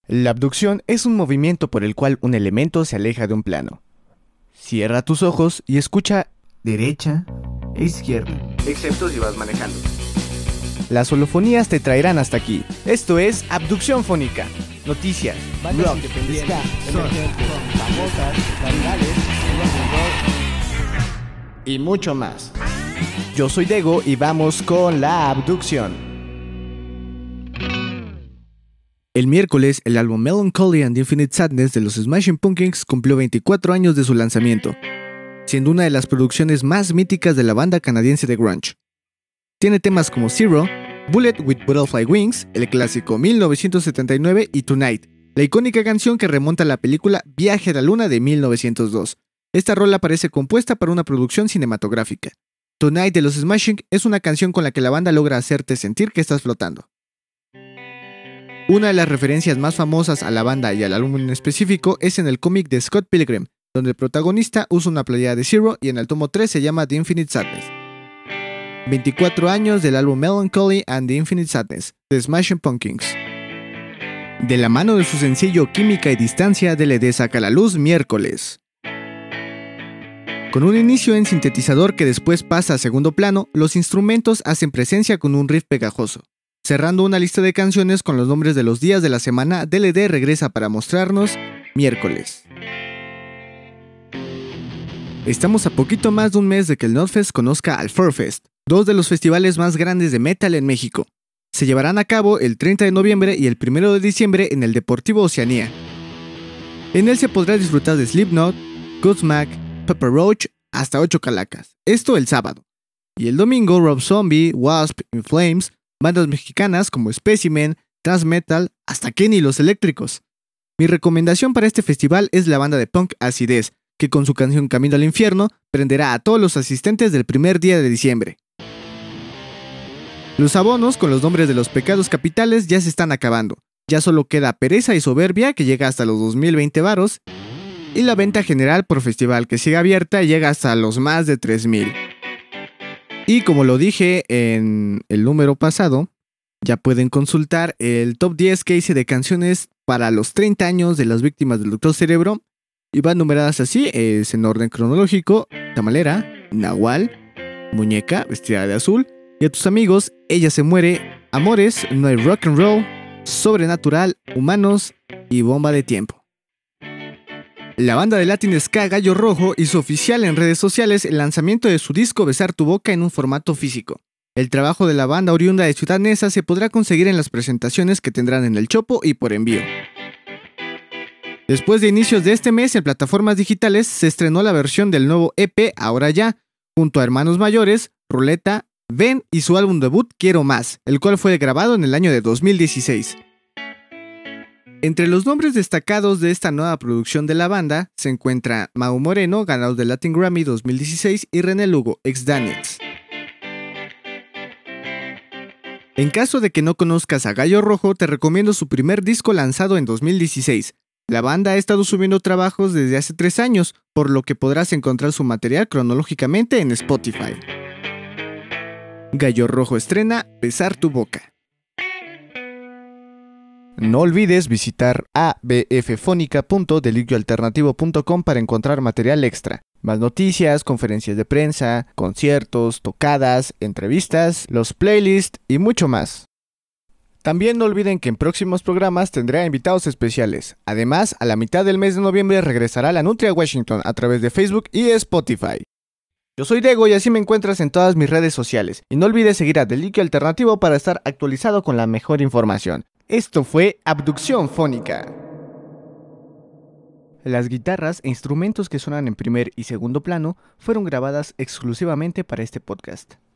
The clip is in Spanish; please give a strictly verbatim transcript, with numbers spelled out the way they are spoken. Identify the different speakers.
Speaker 1: La abducción es un movimiento por el cual un elemento se aleja de un plano. Cierra tus ojos y escucha derecha e izquierda, excepto si vas manejando. Las holofonías te traerán hasta aquí. Esto es Abducción Fónica. Noticias,
Speaker 2: bandas
Speaker 1: rock,
Speaker 2: independientes,
Speaker 1: ska,
Speaker 2: emergentes, famosas, virales,
Speaker 1: y mucho más. Yo soy Dego y vamos con la abducción. El miércoles, el álbum Melancholy and Infinite Sadness de los Smashing Pumpkins cumplió veinticuatro años de su lanzamiento, siendo una de las producciones más míticas de la banda canadiense de grunge. Tiene temas como Zero, Bullet with Butterfly Wings, el clásico mil novecientos setenta y nueve y Tonight, la icónica canción que remonta a la película Viaje a la Luna de mil novecientos dos. Esta rola parece compuesta para una producción cinematográfica. Tonight de los Smashing es una canción con la que la banda logra hacerte sentir que estás flotando. Una de las referencias más famosas a la banda y al álbum en específico es en el cómic de Scott Pilgrim, donde el protagonista usa una playera de Zero y en el tomo tres se llama The Infinite Sadness. veinticuatro años del álbum Melancholy and the Infinite Sadness, de Smashing Pumpkins. De la mano de su sencillo Química y Distancia, D L D saca a la luz miércoles. Con un inicio en sintetizador que después pasa a segundo plano, los instrumentos hacen presencia con un riff pegajoso. Cerrando una lista de canciones con los nombres de los días de la semana, D L D regresa para mostrarnos miércoles. Estamos a poquito más de un mes de que el Notfest conozca al Furfest, dos de los festivales más grandes de metal en México. Se llevarán a cabo el treinta de noviembre y el primero de diciembre en el Deportivo Oceanía. En él se podrá disfrutar de Slipknot, Godsmack, Pepper Roach, hasta ocho calacas. Esto el sábado. Y el domingo Rob Zombie, Wasp, In Flames, bandas mexicanas como Specimen, Transmetal, hasta Kenny los Eléctricos. Mi recomendación para este festival es la banda de punk Acidez, que con su canción Camino al Infierno prenderá a todos los asistentes del primer día de diciembre. Los abonos con los nombres de los pecados capitales ya se están acabando. Ya solo queda Pereza y Soberbia, que llega hasta los dos mil veinte varos, y la venta general por festival, que sigue abierta y llega hasta los más de tres mil. Y como lo dije en el número pasado, ya pueden consultar el top diez que hice de canciones para los treinta años de las víctimas del Doctor Cerebro. Y van numeradas así, es en orden cronológico: Tamalera, Nahual, Muñeca, vestida de azul, y a tus amigos, Ella se muere, Amores, No hay rock and roll, Sobrenatural, Humanos y Bomba de tiempo. La banda de Latin Ska Gallo Rojo hizo oficial en redes sociales el lanzamiento de su disco Besar tu boca en un formato físico. El trabajo de la banda oriunda de Ciudad Neza se podrá conseguir en las presentaciones que tendrán en El Chopo y por envío. Después de inicios de este mes en plataformas digitales se estrenó la versión del nuevo E P Ahora Ya, junto a Hermanos Mayores, Ruleta, Ben y su álbum debut Quiero Más, el cual fue grabado en el año de dos mil dieciséis. Entre los nombres destacados de esta nueva producción de la banda se encuentra Mau Moreno, ganador del Latin Grammy dos mil dieciséis, y René Lugo, ex Daniels. En caso de que no conozcas a Gallo Rojo, te recomiendo su primer disco lanzado en dos mil dieciséis. La banda ha estado subiendo trabajos desde hace tres años, por lo que podrás encontrar su material cronológicamente en Spotify. Gallo Rojo estrena Besar tu boca. No olvides visitar a b f fónica punto delirio alternativo punto com para encontrar material extra. Más noticias, conferencias de prensa, conciertos, tocadas, entrevistas, los playlists y mucho más. También no olviden que en próximos programas tendré invitados especiales. Además, a la mitad del mes de noviembre regresará la Nutria Washington a través de Facebook y Spotify. Yo soy Dego y así me encuentras en todas mis redes sociales. Y no olvides seguir a Deliquio Alternativo para estar actualizado con la mejor información. Esto fue Abducción Fónica. Las guitarras e instrumentos que suenan en primer y segundo plano fueron grabadas exclusivamente para este podcast.